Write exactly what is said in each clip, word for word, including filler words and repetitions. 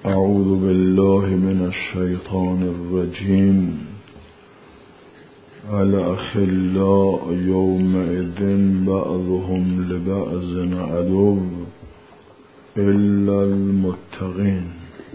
اعوذ بالله من الشیطان الرجیم. الاخلاء یومئذ بعضهم لبعض عدو الا المتقین.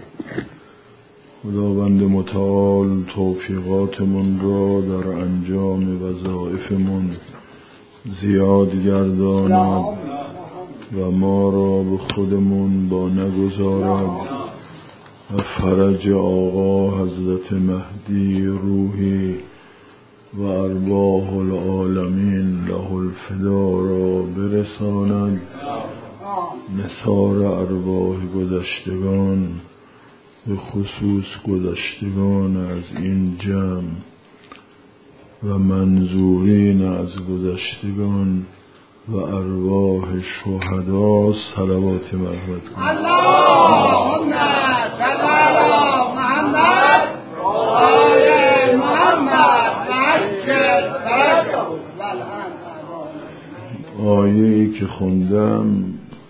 خداوند متعال توفیقاتمون را در انجام وظایفمون زیاد گرداند و ما را به خودمون با نگذارد و فرج آقا حضرت مهدی روحی و ارواح العالمین له الفدا را برساند. نثار ارواح گذشتگان به خصوص گذشتگان از این جمع و منظورین از گذشتگان و ارواح شهدا صلوات مرحمت کنید. اللهم صل علی محمد و آل محمد. آیه‌ای که خوندم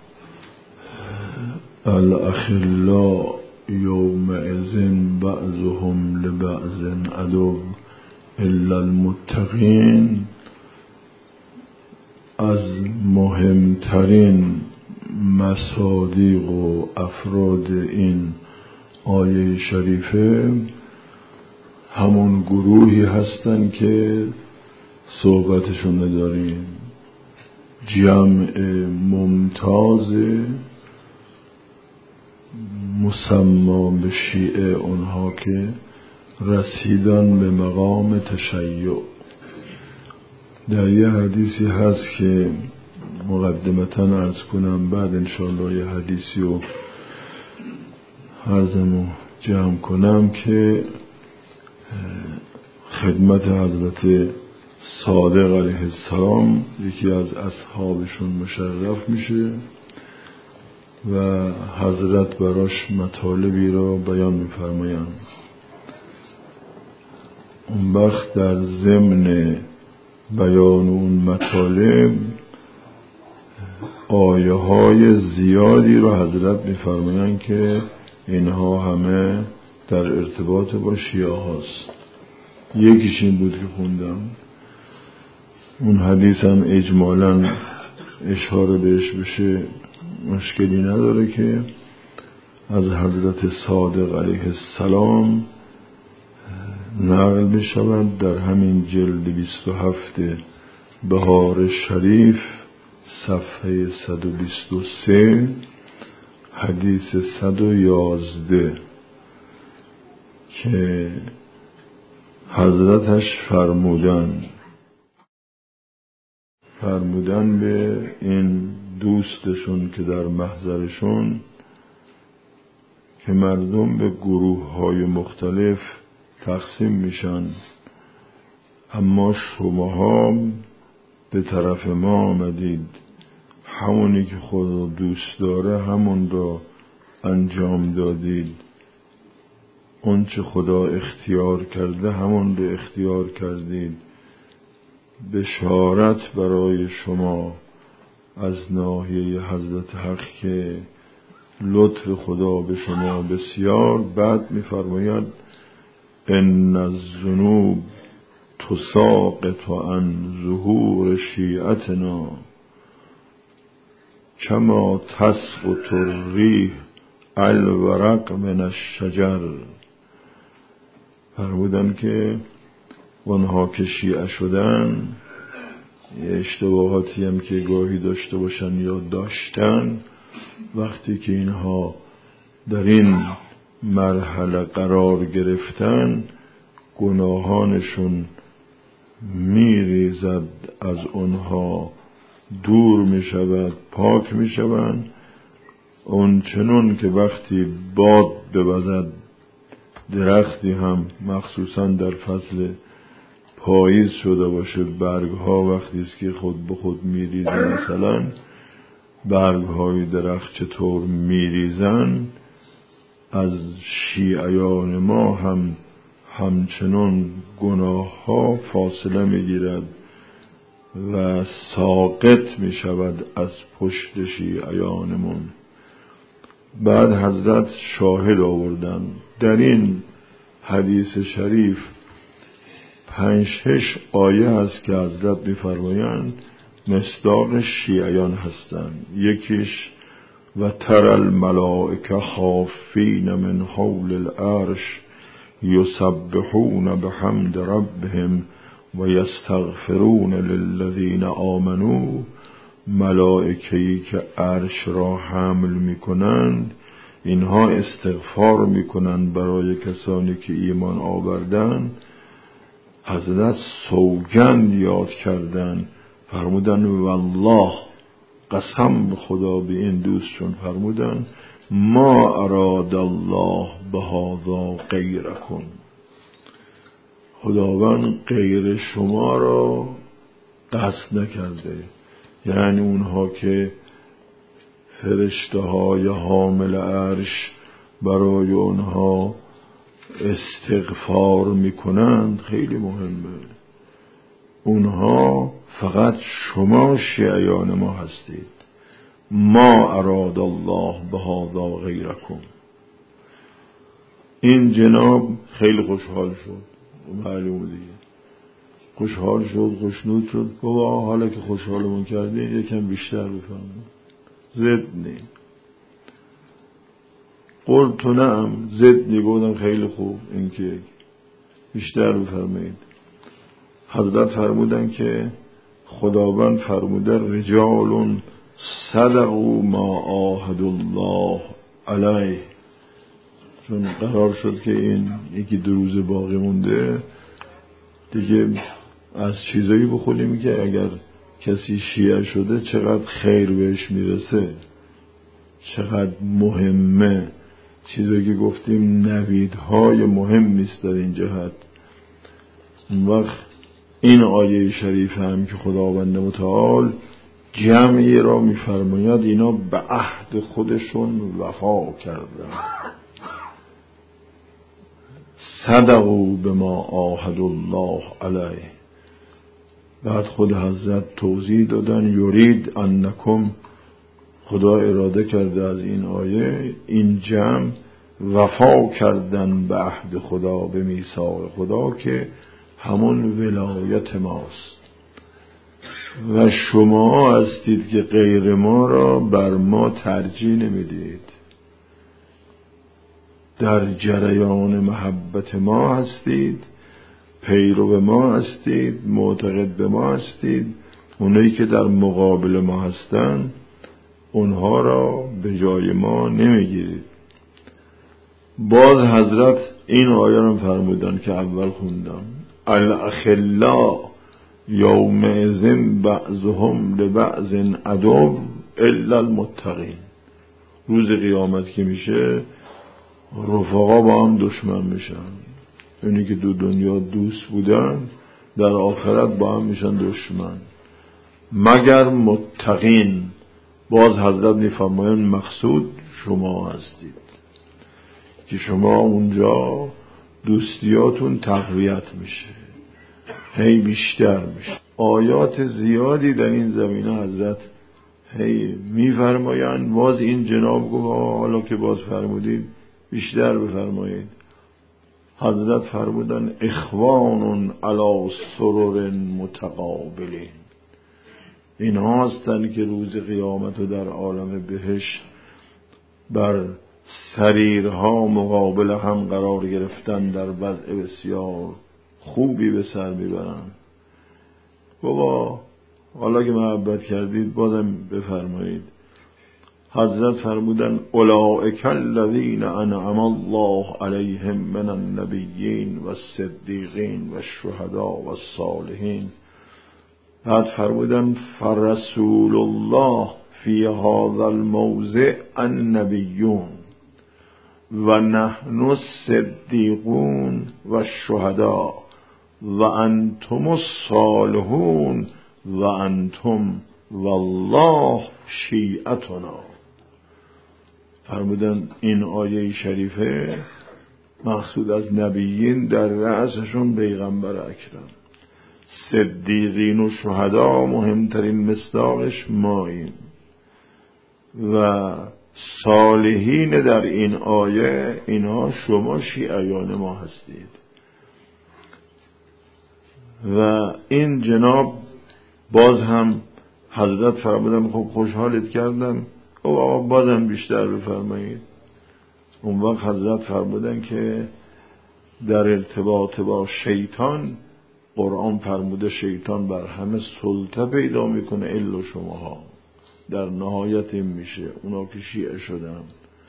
الاخلاء یومئذ بعضهم لبعض عدو الا المتقین از مهمترین مصادیق و افراد این آیه شریفه همون گروهی هستن که صحبتشون نداریم. جمع ممتاز مسما به شیعه اونها که رسیدن به مقام تشیع. در یه حدیثی هست که مقدمتا عرض کنم، بعد انشاءالله یه حدیثی رو عرضمو جمع کنم که خدمت حضرت صادق علیه السلام یکی از اصحابشون مشرف میشه و حضرت براش مطالبی را بیان میفرمایند. اون وقت در ضمن بیان اون مطالب آیه های زیادی رو حضرت میفرمایند که اینها همه در ارتباط با شیعه هاست. یکیش این بود که خوندم. اون حدیث هم اجمالاً اشاره بهش بشه مشکلی نداره که از حضرت صادق علیه السلام نقل بشود در همین جلد بیست و هفت بهار شریف صفحه صد و بیست و سه حدیث صد و یازده که حضرتش فرمودن فرمودن به این دوستشون که در محضرشون که مردم به گروه های مختلف تقسیم میشن، اما شماها به طرف ما آمدید، همونی که خدا دوست داره همون را انجام دادید، اون چه خدا اختیار کرده همون را اختیار کردید. بشارت برای شما از ناحیه حضرت حق که لطف خدا به شما بسیار. بعد می‌فرماید ان الذنوب تساقط عن ظهور شیعتنا کما تسقط الریح الورق من الشجر. فرمودن که اونها که شیعه شدن یه اشتباهاتی هم که گاهی داشته باشن یا داشتن، وقتی که اینها در این مرحله قرار گرفتن گناهانشون میریزد از اونها، دور میشود، پاک میشوند. اون چنون که وقتی باد بوزد درختی هم مخصوصا در فصل پاییز شده باشه، برگ ها وقتی است که خود به خود میریزن، مثلا برگ های درخت چطور میریزن، از شیعیان ما هم همچنان گناه ها فاصله میگیرد و ساقط می شود از پشت شیعیانمون. بعد حضرت شاهد آوردن در این حدیث شریف پنج شش آیه هست که حضرت می‌فرمایند مصداق شیعیان هستند. یکیش و تر الملائکه خافین من حول العرش یسبحون بحمد ربهم و یستغفرون للذین آمنوا. ملائکه‌ای که عرش را حمل می‌کنند اینها استغفار می‌کنند برای کسانی که ایمان آوردند. حضرت سوگند یاد کردن، فرمودن والله، قسم به خدا به این دوستشون فرمودن ما اراد الله بهذا غیرکم، خداوند غیر شما را قصد نکرده. یعنی اونها که فرشته های حامل عرش برای اونها استغفار میکنند خیلی مهمه. اونها فقط شما شیعیان ما هستید. ما اراد الله بهذا غیرکم. این جناب خیلی خوشحال شد، معلومه دیگه خوشحال شد، خوشنود شد. بابا حالا که خوشحالمون کردین یکم بیشتر بفرمایید. زدنی قلت نعم، زدنی گفتم خیلی خوب، این که بیشتر بفرمایید. حضرت فرمودن که خداوند فرموده رجال صدقوا ما عاهد الله علیه. چون قرار شد که این یکی دو روز باقی مونده دیگه از چیزایی بخونیم که اگر کسی شیعه شده چقدر خیر بهش میرسه، چقدر مهمه. چیزایی که گفتیم نویدهای مهم نیست در این جهت. وقت این آیه شریف هم که خداوند متعال جمعی را میفرماید اینا به عهد خودشون وفا کردن. صدقوا بما عاهد الله علیه. بعد خود حضرت توضیح دادن یرید انکم، خدا اراده کرده از این آیه این جمع وفا کردن به عهد خدا، به میثاق خدا که همون ولایت ماست و شما هستید که غیر ما را بر ما ترجیح نمیدید، در جریان محبت ما هستید، پیرو ما هستید، معتقد به ما هستید. اونایی که در مقابل ما هستن اونها را به جای ما نمیگیرید. باز حضرت این آیه رو فرمودن که اول خوندم الاخلاء یومئذ بعضهم لبعض عدو الا المتقین. روز قیامت که میشه رفقا با هم دشمن میشن. اونی که دو دنیا دوست بودن در آخرت با هم میشن دشمن مگر متقین. باز حضرت میفرمایند مقصود شما هستید که شما اونجا دوستیاتون تقویت میشه، هی بیشتر میشه. آیات زیادی در این زمینه حضرت هی میفرمایند. باز این جناب گفت حالا که باز فرمودید بیشتر بفرمایید. حضرت فرمودن اخوان علی سرر متقابلین. این هستن که روز قیامت و در عالم بهشت بر سریرها مقابل هم قرار گرفتن، در وضع بسیار خوبی به سر میبرن. بابا حالا که محبت کردید بازم بفرمایید. حضرت فرمودن اولئک الذین انعم الله علیهم من النبیین و الصدیقین و الشهداء و الصالحین. بعد فرمودن فرسول الله فی هذا الموضع النبیون و نحن الصدیقون و الشهداء و انتم الصالحون و انتم والله شیعتنا. فرمودن این آیه شریفه مقصود از نبیین در رأسشون پیغمبر اکرم، صدیقین و شهدا مهمترین مصداقش ماییم و صالحین در این آیه اینها شما شیعیان ما هستید. و این جناب باز هم حضرت فرمودن خب خوشحالت کردم، او آقا بازم بیشتر بفرمایید. اون وقت حضرت فرمودن که در ارتباط با شیطان قرآن فرموده شیطان بر همه سلطه پیدا میکنه الا شماها. در نهایت این میشه اونا که شیعه شدن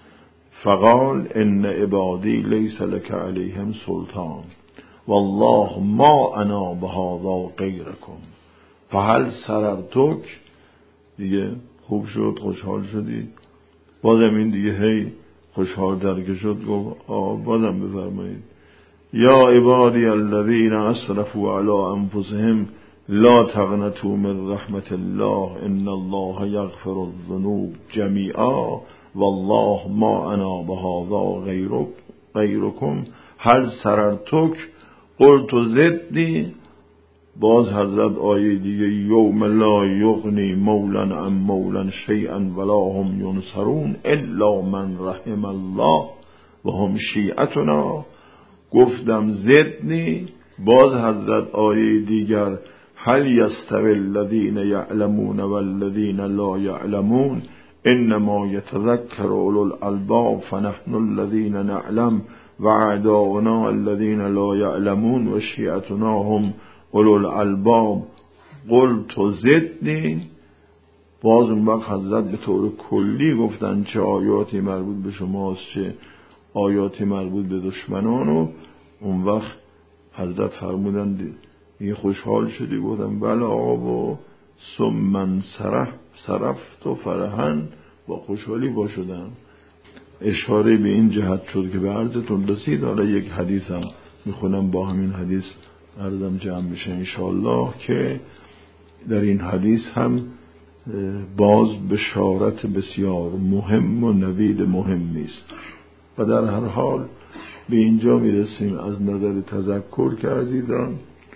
فقال ان عبادی لیس لک علیهم سلطان والله ما انا بهذا غیرکم فهل سررتک. دیگه خوب شد، خوشحال شدی. بازم این دیگه هی خوشحال تر شد گفت آه بازم بفرمایید یا عبادی الذین اسرفوا علی انفسهم لا تقنطوا من رحمت الله ان الله یغفر الذنوب جمیعا والله ما انا بهذا غیرک غیرکم هل سررتک قلت زدنی. باز حضرت آیه دیگه یوم لا یغنی مولا عن مولا شیئا ولا هم ینصرون الا من رحم الله و هم شیعتنا. گفتم زدنی. باز حضرت آیه دیگر هل یستوی الذین یعلمون والذین لا یعلمون انما یتذکر اولو الالباب فنحن الذین نعلم و اعداؤنا الذین لا یعلمون و شیعتنا هم اولو الالباب قلت زدنی. باز اون وقت حضرت به طور کلی گفتن چه آیاتی مربوط به شماست چه آیاتی مربوط به دشمنان. و اون وقت حضرت فرمودن یه خوشحال شدی؟ گفتم بله آقا. و ثم صرف صرفت و فرحن با خوشحالی با شدم. اشاره به این جهت شد که به عرضتون رسید. حالا یک حدیث هم میخونم با همین حدیث عرضم جمع میشه انشاءالله که در این حدیث هم باز بشارت بسیار مهم و نوید مهمی است. و در هر حال به اینجا میرسیم از نظر تذکر که عزیزان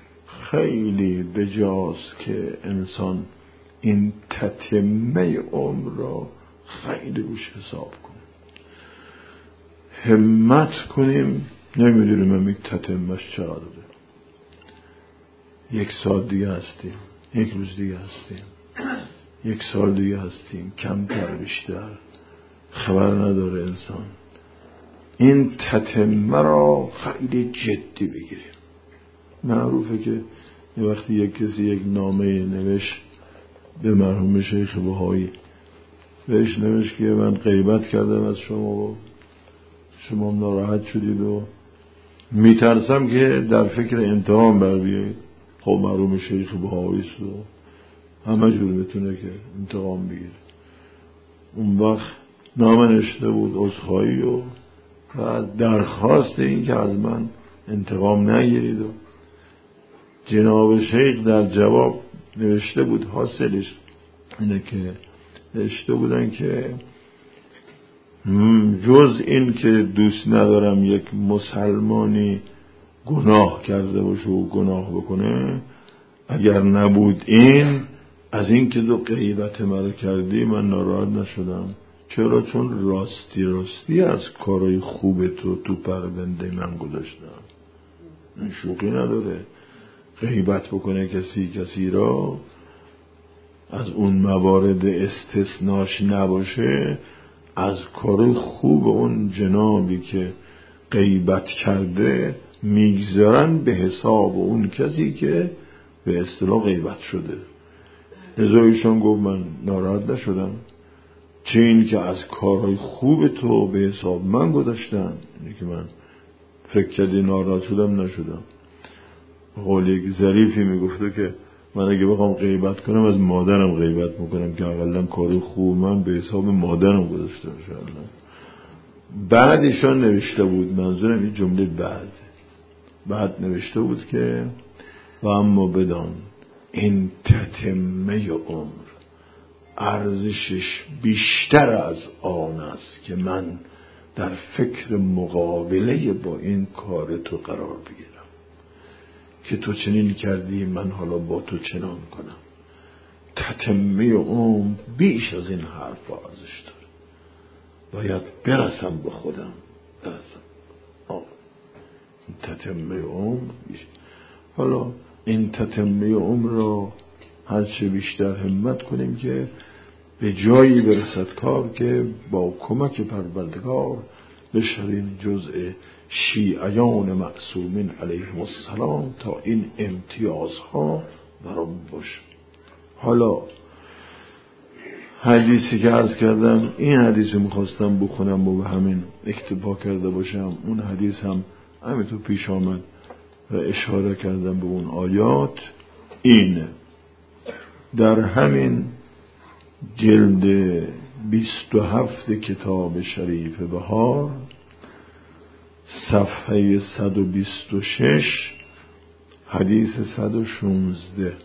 خیلی بجاست که انسان این تتمه عمر را خیلی روش حساب کنه، همت کنیم. نمیدونیم هم یک تتمهش چقدره. یک سال دیگه هستیم، یک روز دیگه هستیم، یک سال دیگه هستیم، کمتر بیشتر خبر نداره انسان. این تتمه را خیلی جدی بگیریم. معروفه که یه وقتی یک کسی یک نامه نوشت به مرحوم شیخ بهایی، بهش نوشت که من غیبت کردم از شما و شما ناراحت شدید و میترسم که در فکر انتقام بر بیایید. خب مرحوم شیخ بهایی است و همه جور میتونه که انتقام بگیره. اون وقت نامه نوشته بود عذرخواهی و و درخواست این که از من انتقام نگیرید. و جناب شیخ در جواب نوشته بود، حاصلش اینه که نوشته بودن که جز این که دوست ندارم یک مسلمانی گناه کرده باشه و گناه بکنه، اگر نبود این از این که دو غیبت مرا کردی من ناراحت نشدم. چرا؟ چون راستی راستی از کارهای خوب تو تو پرونده من گذاشتم. این شوخی نداره. غیبت بکنه کسی کسی را از اون موارد استثناش نباشه، از کار خوب اون جنابی که غیبت کرده میگذارن به حساب اون کسی که به اصطلاح غیبت شده. ازایشان گفت من ناراحت نشدم، چه این که از کارهای خوب تو به حساب من گذاشتن. اینه که من فکر کردی ناراحت شدم نشدم. قول یک ظریفی میگفته که من اگه بخوام غیبت کنم از مادرم غیبت میکنم که اقلا کار خوب من به حساب مادرم گذاشته باشه. بعدشان نوشته بود، منظورم این جمله بعد بعد نوشته بود که و اما بدان این تتمه عمر ارزشش بیشتر از آن است که من در فکر مقابله با این کار تو قرار بگیرم که تو چنین کردی من حالا با تو چنان کنم. تتمه عمر بیش از این حرف ارزش داره. باید برسم به خودم، برسم آه. این تتمه عمر بیشتر. حالا این تتمه عمر را هرچه بیشتر همت کنیم که به جایی برسد کار که با کمک پروردگار بشویم جزء شیعیان معصومین علیهم السلام تا این امتیازها برام باشه. حالا حدیثی که عرض کردم، این حدیثی میخواستم بخونم و به همین اکتفا کرده باشم. اون حدیث هم همینطور پیش آمد و اشاره کردم به اون آیات. این در همین جلد بیست و هفت کتاب شریف بهار صفحه صد و بیست و شش حدیث صد و شانزده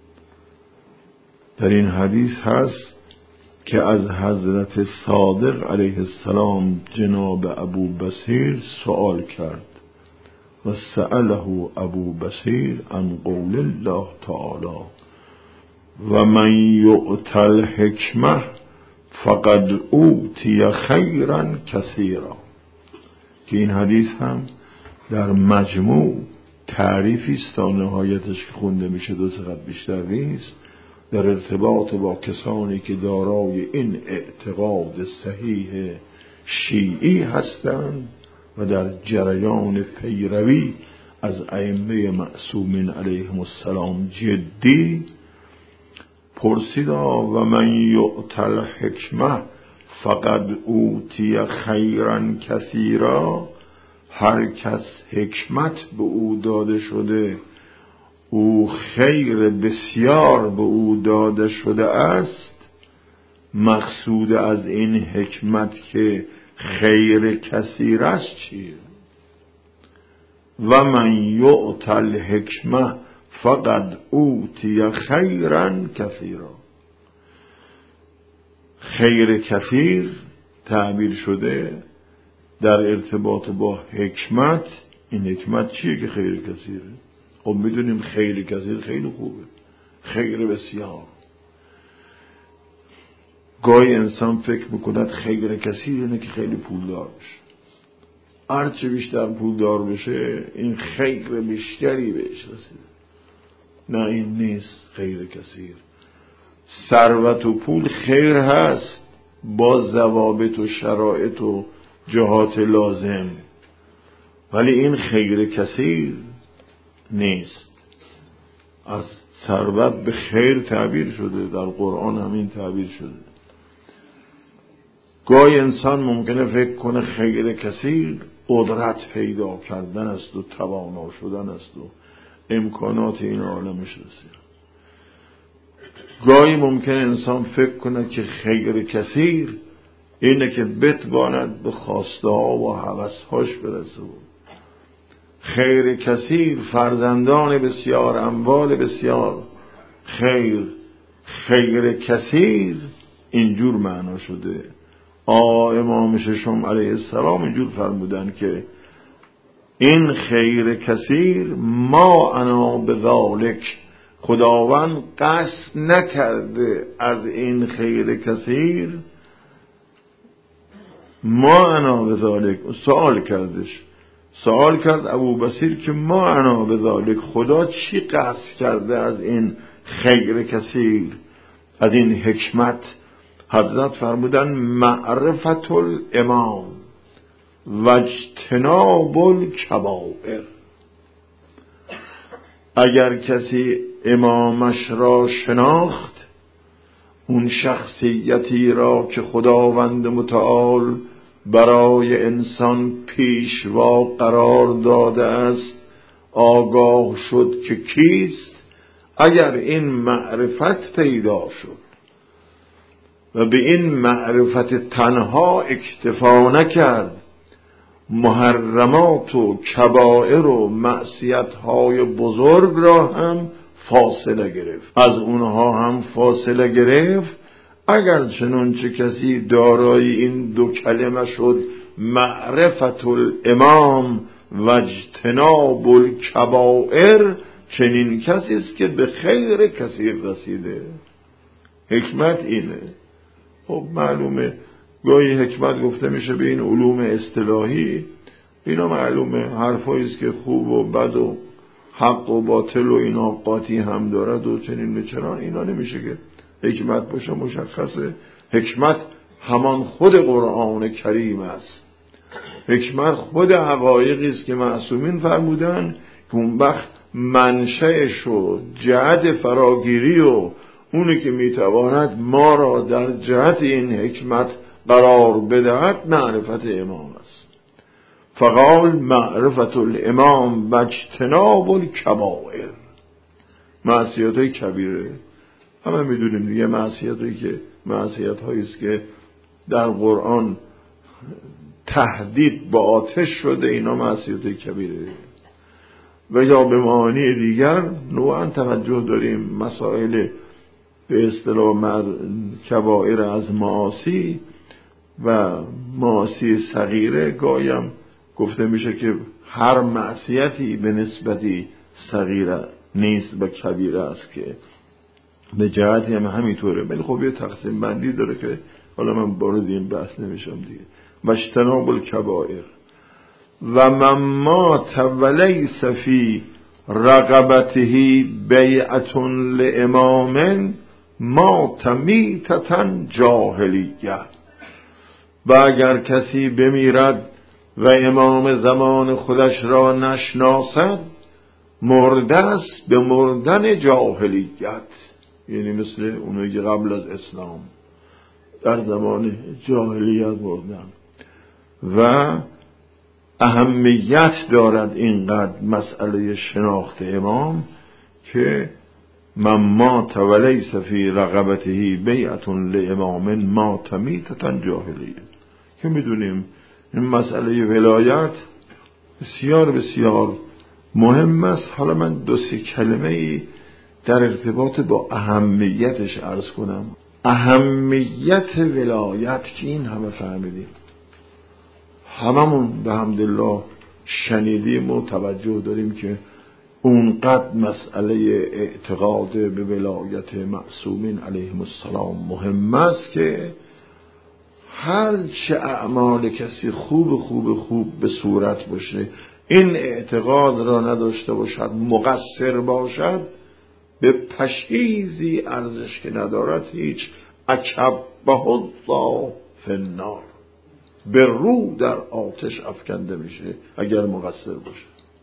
در این حدیث هست که از حضرت صادق علیه السلام جناب ابو بصیر سوال کرد و سأله ابو بصیر عن قول الله تعالی و من یؤت الحکمه فقد اوتی خیرا کثیرا، که این حدیث هم در مجموع تعریفی است تا نهایتش که خونده میشه دو ساعت بیشتر نیست، در ارتباط با کسانی که دارای این اعتقاد صحیح شیعی هستند و در جریان پیروی از ائمه معصومین علیهم السلام جدی. پرسید و من یؤت الحکمه فقد اوتی خیرا کثیرا، هر کس حکمت به او داده شده او خیر بسیار به او داده شده است. مقصود از این حکمت که خیر کثیر است چیه؟ و من یؤت الحکمه فقد اوتی خیرا کثیرا، خیر کثیر تعبیر شده در ارتباط با حکمت. این حکمت چیه که خیر کثیره؟ خب میدونیم خیر کثیر خیلی خوبه، خیر بسیار. گاهی انسان فکر میکند خیر کثیر اینه که خیلی پولدار بشه، هرچه بیشتر پولدار بشه این خیر بیشتری بهش رسیده. نه، این نیست خیر کثیر. ثروت و پول خیر هست با ضوابط و شرایط و جهات لازم، ولی این خیر کثیر نیست. از ثروت به خیر تعبیر شده، در قرآن همین تعبیر شده. گاهی انسان ممکنه فکر کنه خیر کثیر قدرت پیدا کردن است و توانا شدن است و امکانات این عالمش رسید. گاهی ممکنه انسان فکر کنه که خیر کثیر اینه که بتواند به خواسته ها و هوسهاش برسه. خیر کثیر فرزندان بسیار، اموال بسیار. خیر خیر کثیر اینجور معنا شده. آقا امام ششم علیه السلام اینجور فرمودن که این خیر کثیر ما انا بذالک، خداوند قصد نکرده از این خیر کثیر. ما انا بذالک، سوال کردش، سوال کرد ابو بصیر که ما انا بذالک، خدا چی قصد کرده از این خیر کثیر، از این حکمت؟ حضرت فرمودن معرفت الامام و اجتناب الکبائر. اگر کسی امامش را شناخت، اون شخصیتی را که خداوند متعال برای انسان پیشوا قرار داده است آگاه شد که کیست، اگر این معرفت پیدا شد و به این معرفت تنها اکتفا نکرد، محرمات و کبائر و معصیت‌های بزرگ را هم فاصله گرفت، از اونها هم فاصله گرفت. اگر چنانچه کسی دارای این دو کلمه شد، معرفت الامام و اجتناب الکبائر، چنین کسی است که به خیر کثیر رسیده. حکمت اینه. خب معلومه گاهی حکمت گفته میشه به این علوم اصطلاحی، اینا معلومه حرفایی است که خوب و بد و حق و باطل و اینا قاطی هم دارد و چنین و چنان، اینا نمیشه که حکمت باشه. مشخصه حکمت همان خود قرآن کریم است. حکمت خود حقایقی است که معصومین فرمودن که اون وقت منشأش و جهت فراگیری و اونی که میتواند ما را در جهت این حکمت قرار بدهد معرفت امام است. فقال معرفت الامام و اجتناب الکبائر. معصیت های کبیره همه میدونیم دیگه، معصیت هایی که معصیت هایی است که در قرآن تهدید با آتش شده، اینا معصیت های کبیره. و یا به معانی دیگر نوعا توجه داریم مسائل به اصطلاح کبائر از معاصی و معاصی صغیره. گاهیم گفته میشه که هر معصیتی به نسبتی صغیره نیست و کبیره است، که به جهتی هم همینطوره، ولی خب یه تقسیم بندی داره که حالا من وارد این بحث نمیشم دیگه. و اجتناب الکبائر و مما ولیس فی رقبته بیعت لامام ما تمیتتن جاهلیه. و اگر کسی بمیرد و امام زمان خودش را نشناسد، مرده است به مردن جاهلیت، یعنی مثل اونایی که قبل از اسلام در زمان جاهلیت مردن. و اهمیت دارد اینقدر مسئله شناخت امام که من مات ولیس فی رقبته بیعت لامام مات میتة جاهلیه، که میدونیم این مسئله ولایت بسیار بسیار مهم است. حالا من دو سه کلمه ای در ارتباط با اهمیتش عرض کنم. اهمیت ولایت که این همه فهمیدیم، هممون به حمدالله شنیدیم و توجه داریم که اونقدر مسئله اعتقاد به ولایت معصومین علیهم السلام مهم است که هر چه اعمال کسی خوب خوب خوب به صورت باشه، این اعتقاد را نداشته باشد، مقصر باشد، به پشیزی ارزش که ندارد، هیچ اکبه الله فی النار، به رو در آتش افکنده میشه اگر مقصر باشه.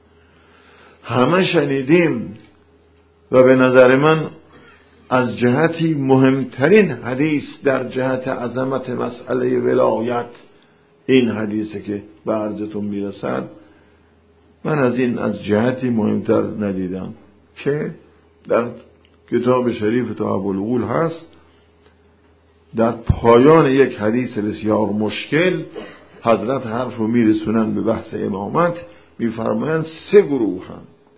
همه شنیدیم و به نظر من از جهتی مهمترین حدیث در جهت عظمت مسئله ولایت این حدیثه که به عرضتون میرسد. من از این از جهتی مهمتر ندیدم که در کتاب شریف تحف العقول هست. در پایان یک حدیث بسیار مشکل حضرت حرف رو میرسونن به بحث امامت، میفرمایند سه گروه هم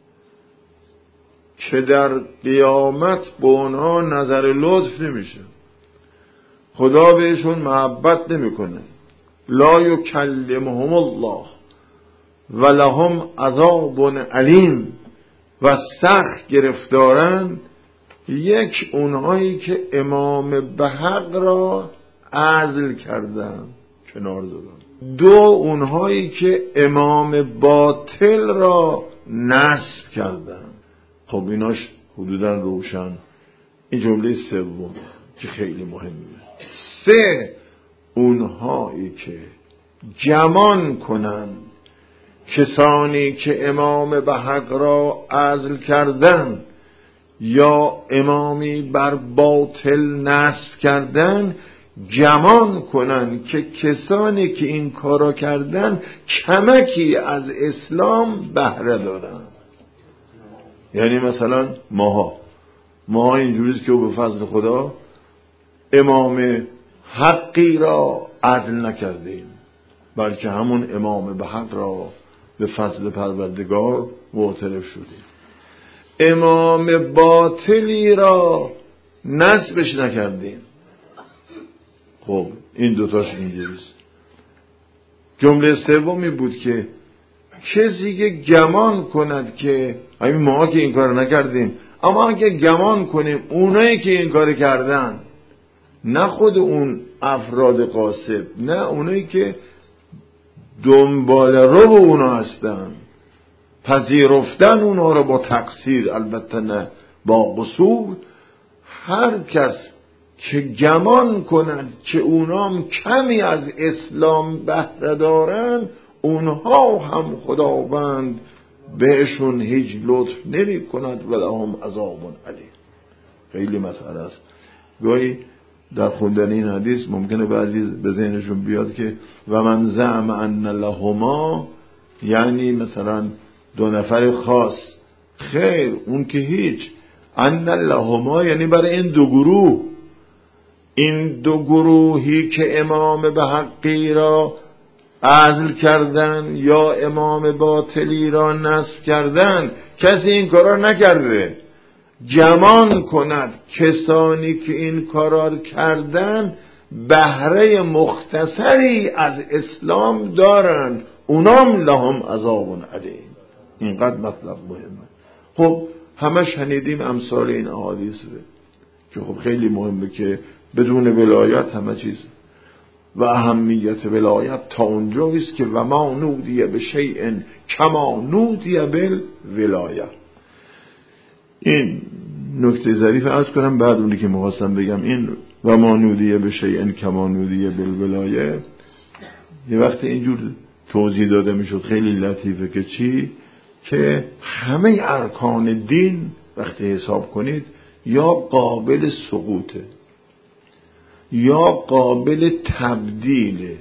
که در قیامت به اونها نظر لطف نمیشه، خدا بهشون محبت نمیکنه، لا یکلمهم الله و لهم عذاب علیم، و سخت گرفتارن. یک اونهایی که امام بحق را عزل کردن، کنار دادن. دو اونهایی که امام باطل را نصب کردن. خب ایناش حدوداً روشن. این جمله سوم که خیلی مهمه. سه اونهایی که گمان کنن کسانی که امام بحق را عزل کردن یا امامی بر باطل نصب کردن، گمان کنن که کسانی که این کارا کردن کمکی از اسلام بهره دارن. یعنی مثلا ماها ماها اینجوریست که به فضل خدا امام حقی را عزل نکردیم، بلکه همون امام بحق را به فضل پروردگار معترف شدیم. امام باطلی را نصبش نکردیم. خب این دوتاش اینجوریست. جمله سومی بود که کسی که گمان کند که همین ما که این کار نکردیم، اما اگه گمان کنیم اونایی که این کار کردن نه خود اون افراد قاصد، نه اونایی که دنبال رو اونا هستن، پذیرفتن اونا رو با تقصیر، البته نه با قصور. هر کس که گمان کند که اونام کمی از اسلام بهره دارن، اونها هم خداوند بهشون هیچ لطف نمی کند و لهم عذاب علیم. خیلی مسئله است. گاهی در خوندن این حدیث ممکنه بعضی به ذهنشون بیاد که و من زعم ان لهما، یعنی مثلا دو نفر خاص. خیر، اون که هیچ. ان لهما یعنی برای این دو گروه، این دو گروهی که امام به حقی را عزل کردن یا امام باطلی را نصب کردن، کسی این کارا نکرده. گمان کند کسانی که این کارا کردن بهره مختصری از اسلام دارن، اونام لهم عذاب علیم. اینقدر مطلب مهمه. خب همه شنیدیم امثال این احادیث که خب خیلی مهمه که بدون ولایت همه چیز و اهمیت ولایت تا اونجاییست که و ما نودی به شیء کما نودی بالولایت. این نکته ظریف عرض کنم بعد اونی که می‌خواستم بگم. این و ما نودی به شیء کما نودی بالولایت یه وقت اینجور توضیح داده میشد، خیلی لطیفه که چی، که همه ارکان دین وقتی حساب کنید یا قابل سقوطه یا قابل تبدیله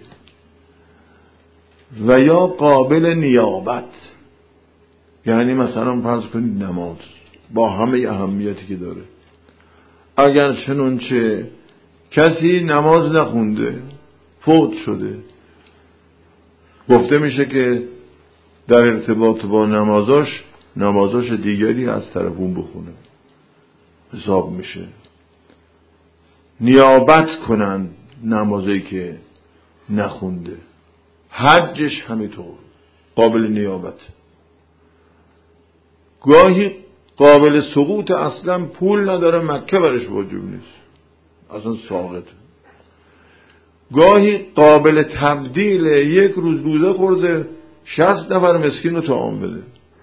و یا قابل نیابت. یعنی مثلا فرض کنید نماز با همه اهمیتی که داره، اگر چنانچه کسی نماز نخونده فوت شده، گفته میشه که در ارتباط با نمازاش نمازاش دیگری از طرف اون بخونه، حساب میشه. نیابت کنن نمازی که نخونده. حجش همینطور قابل نیابت. گاهی قابل سقوط، اصلا پول نداره مکه برش واجب نیست، اصلا ساقط. گاهی قابل تبدیل، یک روز روزه خورده شصت نفر مسکین رو طعام بده.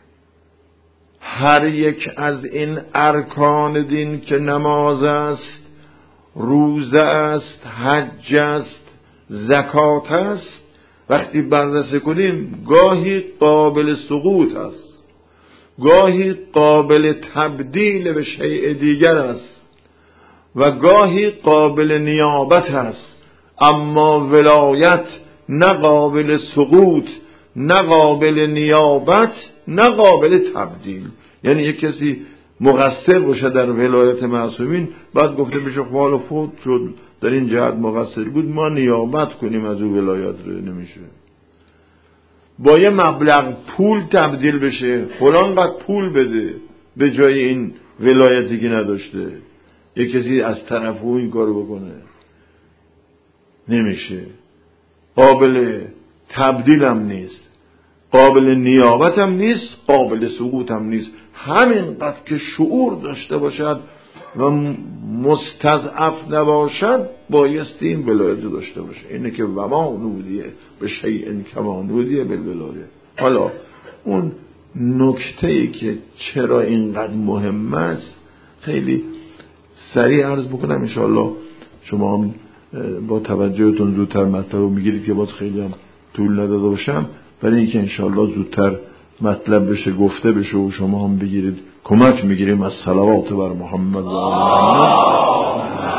هر یک از این ارکان دین که نماز است، روزه است، حج است، زکات است، وقتی بررسی کنیم گاهی قابل سقوط است، گاهی قابل تبدیل به شیء دیگر است و گاهی قابل نیابت است. اما ولایت نه قابل سقوط، نه قابل نیابت، نه قابل تبدیل. یعنی یک کسی مقصر باشه در ولایت معصومین، بعد گفته بشه خب فوت شد در این جهت مقصر بود، ما نیابت کنیم از او ولایت رو، نمیشه. با یه مبلغ پول تبدیل بشه، فلان قد پول بده به جای این ولایتی که نداشته، یک کسی از طرف او این کارو بکنه، نمیشه. قابل تبدیل هم نیست، قابل نیابت هم نیست، قابل سقوط هم نیست. همینقدر که شعور داشته باشد و مستضعف نباشد بایستی این ولایت داشته باشه. اینه که و ما نودیه به شیء کما نودیه بالولایه. حالا اون نکته‌ای که چرا اینقدر مهم است خیلی سریع عرض بکنم، انشاءالله شما هم با توجهتون زودتر مطلب رو میگیرید که باز خیلی هم طول نداده باشم، برای اینکه انشاءالله زودتر مطلب بشه، گفته بشه و شما هم بگیرید کمک میگیریم از صلوات بر محمد و آل محمد.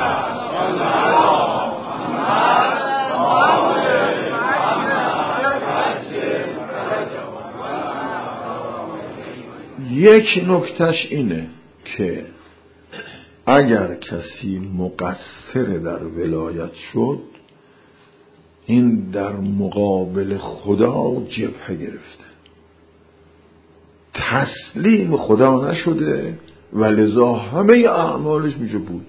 یک نکتش اینه که اگر کسی مقصر در ولایت شد، این در مقابل خدا جبهه گرفته، تسلیم خدا نشده و لذا همه اعمالش میشه بود،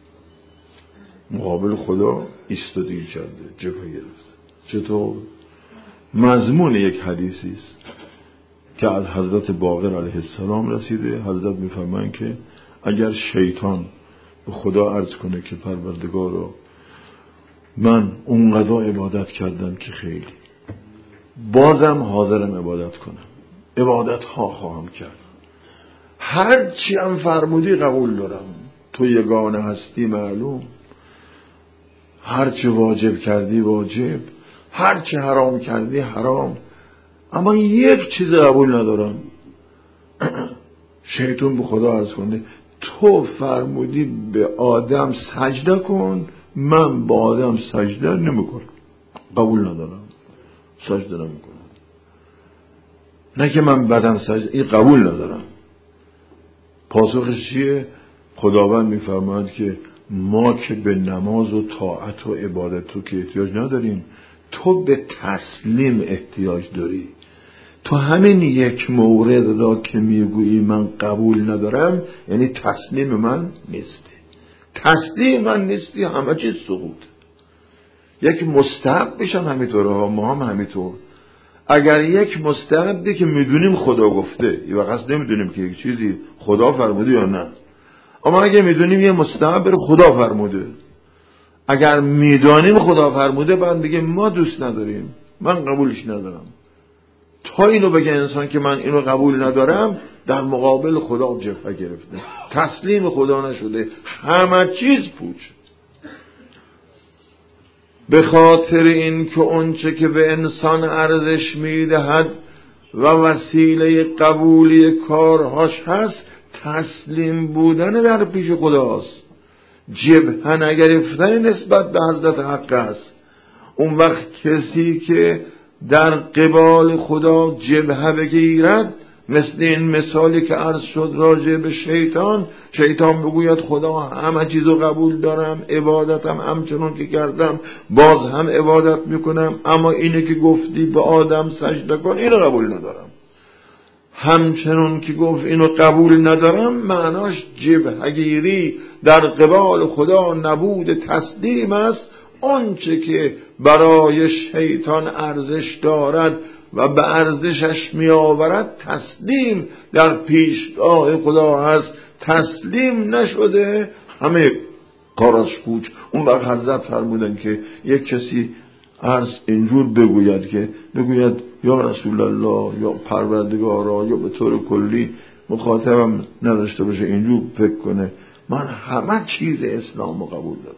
مقابل خدا ایستادگی کرده، جبهه گرفته. چطور؟ مضمون یک حدیثی است که از حضرت باقر علیه السلام رسیده. حضرت میفرمایند که اگر شیطان به خدا عرض کنه که پروردگارا من اونقدر عبادت کردم که خیلی، بازم حاضرم عبادت کنم، عبادت ها خواهم کرد، هر چی هم فرمودی قبول دارم، تو یگانه هستی معلوم، هر چی واجب کردی واجب، هر چی حرام کردی حرام، اما یک چیز قبول ندارم. شیطان به خدا عرض کنه تو فرمودی به آدم سجده کن، من با آدم سجده نمیکنم، قبول ندارم، سجده نمیکنم. نه که من بدم سجده، این قبول ندارم. پاسخش چیه؟ خداوند میفرماید که ما که به نماز و طاعت و عبادت تو که احتیاج نداریم، تو به تسلیم احتیاج داری. تو همین یک مورد را که میگویی من قبول ندارم، یعنی تسلیم من نیستی. تسلیم من نیستی، همه چیز سقوط. یک مستحب بشم همینطوره ها، ما هم همینطور. اگر یک مستحبی که میدونیم خدا گفته، یه وقت نمیدونیم که یک چیزی خدا فرموده یا نه، اما اگر میدونیم یه مستحب رو خدا فرموده، اگر میدانیم خدا فرموده، بعد بگیم ما دوست نداریم، من قبولش ندارم. تا اینو بگه انسان که من اینو قبول ندارم، در مقابل خدا جبهه گرفته، تسلیم خدا نشده، همه چیز پوچ. به خاطر این که اونچه که به انسان ارزش میدهد و وسیله قبولی کارهاش هست، تسلیم بودن در پیش خداست، جبهه نگرفتن نسبت به حضرت حق است. اون وقت کسی که در قبال خدا جبهه بگیرد، مثل این مثالی که عرض شد راجع به شیطان، شیطان بگوید خدا همه چیزو قبول دارم، عبادتم همچنون که کردم باز هم عبادت میکنم، اما اینه که گفتی به آدم سجده کن اینو قبول ندارم. همچنون که گفت اینو قبول ندارم، معناش جبهه گیری در قبال خدا نبود تسلیم است. آنچه که برای شیطان ارزش دارد و به ارزشش می آورد، تسلیم در پیشگاه خدا هست. تسلیم نشده همه کارش پوچ. اون وقت حضرت فرمودن که یک کسی عرض اینجور بگوید که بگوید یا رسول الله یا پروردگارا، یا به طور کلی مخاطبم نداشته باشه، اینجور فکر کنه من همه چیز اسلام رو قبول دارم،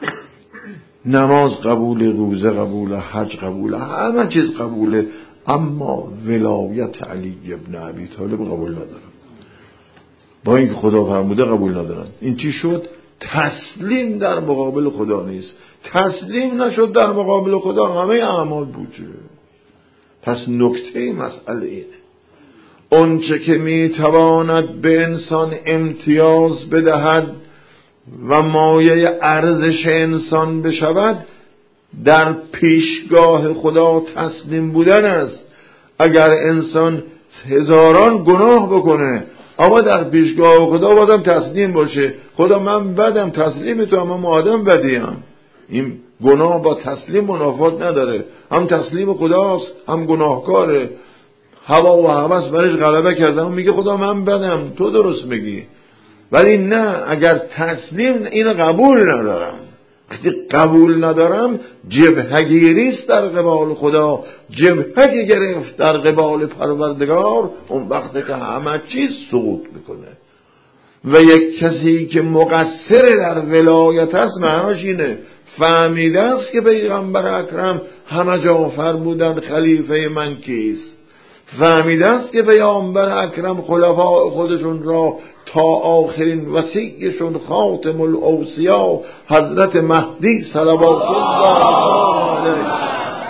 نماز قبوله، روزه قبوله، حج قبوله، همه چیز قبوله، اما ولایت علی ابن ابی طالب قبول ندارم، با اینکه خدا فرموده قبول ندارم. این چی شد؟ تسلیم در مقابل خدا نیست. تسلیم نشد در مقابل خدا، همه اعمال بوجه. پس نکته مسئله اینه، اونچه که میتواند به انسان امتیاز بدهد و مایه ارزش انسان بشود، در پیشگاه خدا تسلیم بودن است. اگر انسان هزاران گناه بکنه اما در پیشگاه خدا بازم تسلیم باشه، خدا من بدم، تسلیم تو، اما من آدم بدیم، این گناه با تسلیم منافات نداره، هم تسلیم خداست هم گناهکاره. هوا و هوس برش غلبه کردن و میگه خدا من بدم، تو درست میگی. ولی نه، اگر تسلیم اینو قبول ندارم، وقتی قبول ندارم جبهه گیریست در قبال خدا، جبهه که گرفت در قبال پروردگار، اون وقتی که همه چیز سقوط میکنه. و یک کسی که مقصر در ولایت است، معناش اینه فهمیده است که پیغمبر اکرم همه جا فرمودن خلیفه من کیست، فهمیده است که پیامبر اکرم خلفاء خودشون را تا آخرین وصیشون خاتم الاوصیا حضرت مهدی صلوات الله علیه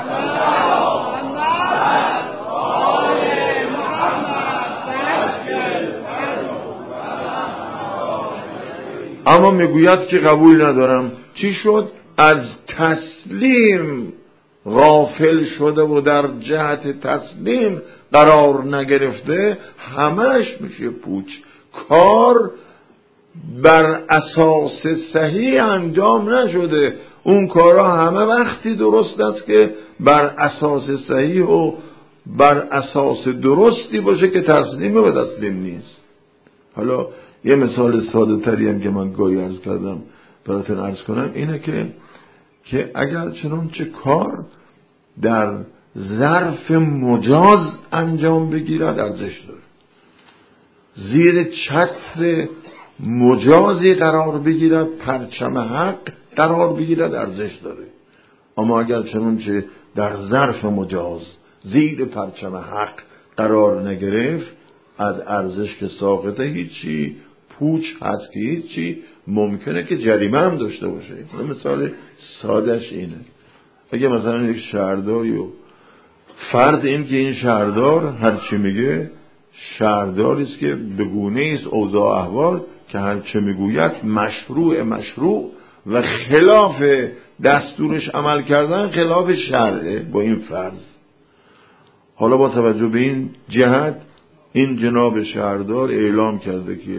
اما میگوید که قبول ندارم. چی شد؟ از تسلیم غافل شده و در جهت تسلیم قرار نگرفته، همش میشه پوچ. کار بر اساس صحیح انجام نشده. اون کارها همه وقتی درست است که بر اساس صحیح و بر اساس درستی باشه که تسلیم و تسلیم نیست. حالا یه مثال ساده تری هم که من گاهی عرض کردم براتون عرض کنم اینه که که اگر چنانچه کار در ظرف مجاز انجام بگیرد ارزش داره، زیر چتر مجازی قرار بگیرد، پرچم حق قرار بگیرد، ارزش داره. اما اگر چنانچه در ظرف مجاز زیر پرچم حق قرار نگرفت، از ارزش که ساقطه، هیچی، پوچ هست که هیچی، ممکنه که جریمه هم داشته باشه. مثال سادش اینه، اگه مثلا یک شهرداری و فرض این که این شهردار هرچی میگه شهرداری است که به گونه است اوضاع احوال که هرچی میگوید مشروع مشروع و خلاف دستورش عمل کردن خلاف شرعه. با این فرض حالا با توجه به این جهت این جناب شهردار اعلام کرده که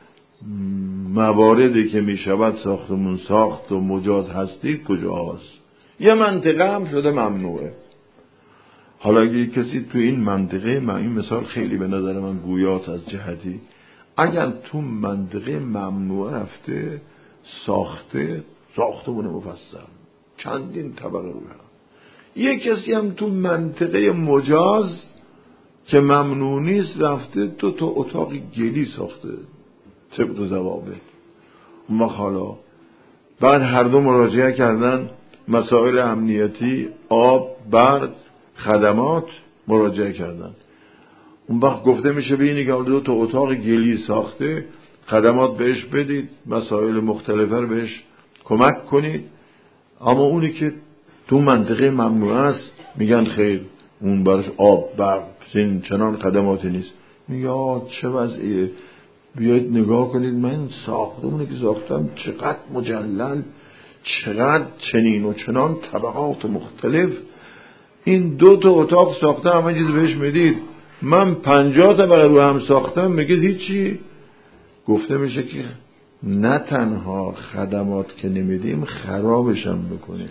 مواردی که میشود ساختمون ساخت و مجاز هستی کجاست، یه منطقه هم شده ممنوعه. حالا اگه کسی تو این منطقه، من این مثال خیلی به نظر من گویاست از جهتی، اگر تو منطقه ممنوعه رفته ساخته ساختمون مفصل چندین طبقه رو هم، یه کسی هم تو منطقه مجاز که ممنوع نیست رفته تو تو اتاق گلی ساخته طبق ضوابط. ما حالا بعد هر دو مراجعه کردن، مسائل امنیتی، آب، برق، خدمات مراجعه کردن. اون وقت گفته میشه به اینی که دو تا اتاق گلی ساخته، خدمات بهش بدید، مسائل مختلفه رو بهش کمک کنید. اما اونی که تو منطقه ممنوع است میگن خیر، اون براش آب، برق، چنان خدماتی نیست. میگه چه وضعیه، بیاید نگاه کنید من ساختمونی که ساختم چقدر مجلل، چقدر چنین و چنان طبقات مختلف، این دو تا اتاق ساختم همه چیز بهش میدید، من پنجاه طبقه رو هم ساختم میگید هیچی. گفته میشه که نه تنها خدمات که نمیدیم خرابش هم میکنیم.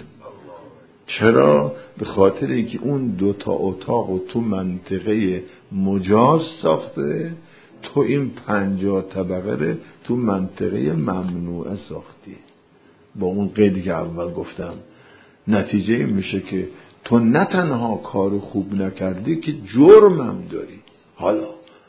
چرا؟ به خاطر اینکه اون دو تا اتاق و تو منطقه مجاز ساخته، تو این پنجاه طبقه رو تو منطقه ممنوعه ساختی. با اون قیدی که اول گفتم نتیجه میشه که تو نه تنها کار خوب نکردی که جرمم داری. حالا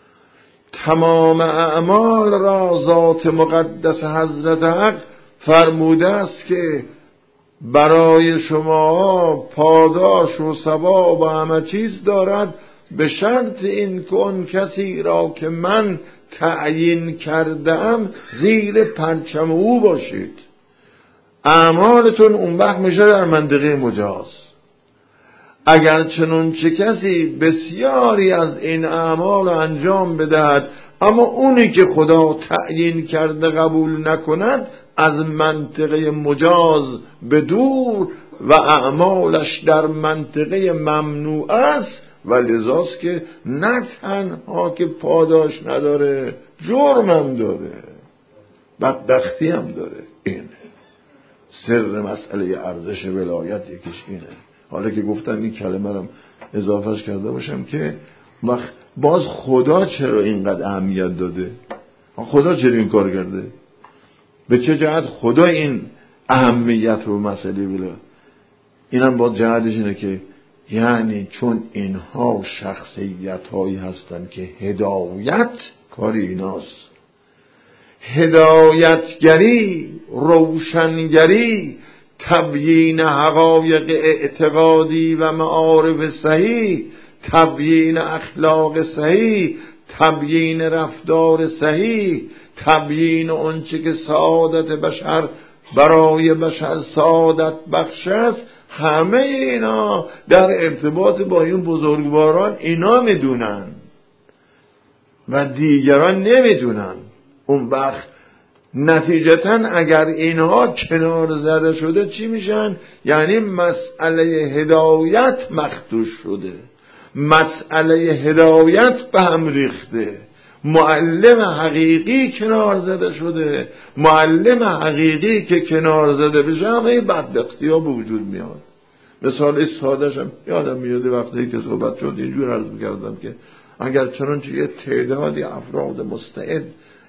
تمام اعمال را ذات مقدس حضرت حق فرموده است که برای شما پاداش و ثواب و همه چیز دارد، به شرط این که اون کسی را که من تعیین کردم زیر پرچم او باشید. اعمالتون اون وقت میشه در منطقه مجاز. اگر چنون چه کسی بسیاری از این اعمال انجام بدهد اما اونی که خدا تعیین کرده قبول نکند، از منطقه مجاز به دور و اعمالش در منطقه ممنوع است و لذاست که نه تنها که پاداش نداره، جرم هم داره، بدبختی هم داره. اینه سر مسئله ارزش ولایت، یکیش اینه. حالا که گفتم این کلمه رو اضافهش کرده باشم که وقت باز خدا چرا اینقدر اهمیت داده؟ خدا چرا این کار کرده؟ به چه جهت خدا این اهمیت رو مسئله بله؟ اینم با جهتش اینه که یعنی چون اینها شخصیت هایی هستن که هدایت کاری ایناست، هدایتگری، روشنگری، تبیین حقایق اعتقادی و معارف صحیح، تبیین اخلاق صحیح، تبیین رفتار صحیح، تبیین اونچه که سعادت بشر برای بشر سعادت بخش است. همه اینا در ارتباط با این بزرگواران اینا میدونن و دیگران نمیدونن. اون وقت نتیجتاً اگر اینها کنار زده شده چی میشن؟ یعنی مسئله هدایت مخدوش شده، مسئله هدایت به هم ریخته، معلم حقیقی کنار زده شده. معلم حقیقی که کنار زده بشه همه بدبختی ها به وجود میاد. مثال ساده‌ش هم یادم میاد وقتی که صحبت شد اینجور عرض میکردم که اگر چنانچه یه تعدادی افراد مستعد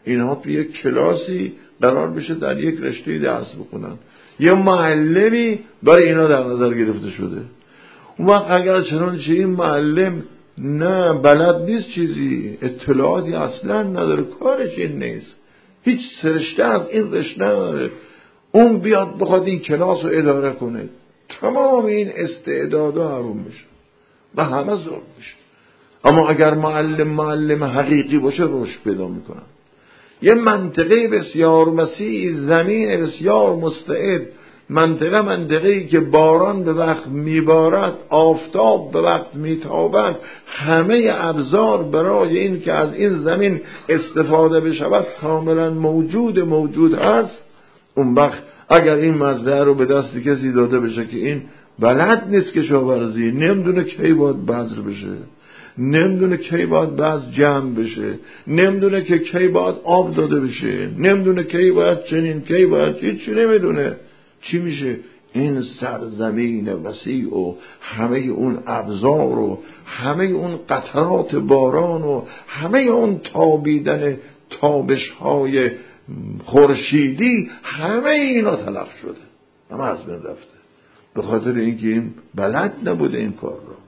اینها توی یک کلاسی قرار بشه در یک رشته درس بکنن، یه معلمی برای اینا در نظر گرفته شده. اون وقت اگر چنانچه این معلم نه بلد نیست، چیزی اطلاعاتی اصلا نداره، کارش این نیست، هیچ سرشته از این رشته نداره، اون بیاد بخواد این کلاس رو اداره کنه، تمام این استعدادها حروم میشه و همه ظلم میشه. اما اگر معلم معلم حقیقی باشه رشد پیدا میکنن. یه منطقه بسیار وسیع، زمین بسیار مستعد، منطقه منطقه‌ای که باران به وقت میبارد، آفتاب به وقت میتابد، همه ابزار برای این که از این زمین استفاده بشود کاملا موجود موجود هست. اون وقت اگر این مزرعه رو به دست کسی داده بشه که این بلد نیست کشاورزی، نمیدونه کی باید بذر بشه، نمیدونه کی باید بعض جمع بشه، نمیدونه که کی باید آب داده بشه، نمیدونه کی باید چنین، کی باید هیچی نمیدونه، چی میشه؟ این سرزمین وسیع و همه اون ابزار و همه اون قطرات باران و همه اون تابیدن تابش های خورشیدی، همه اینا تلف شده، همه از بین رفته، به خاطر اینکه این بلد نبوده این کار رو.